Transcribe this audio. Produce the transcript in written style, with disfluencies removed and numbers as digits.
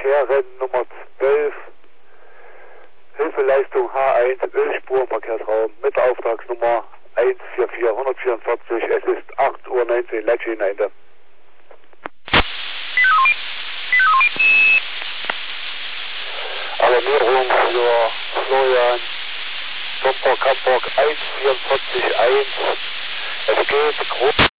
Scheren Nummer 12, Hilfeleistung H1, Ölspurverkehrsraum mit der Auftragsnummer 144144. Es ist 8:19 Uhr, Lecce-Ende. Alarmierung für Florian Domburg Hamburg 1441. Es geht grob.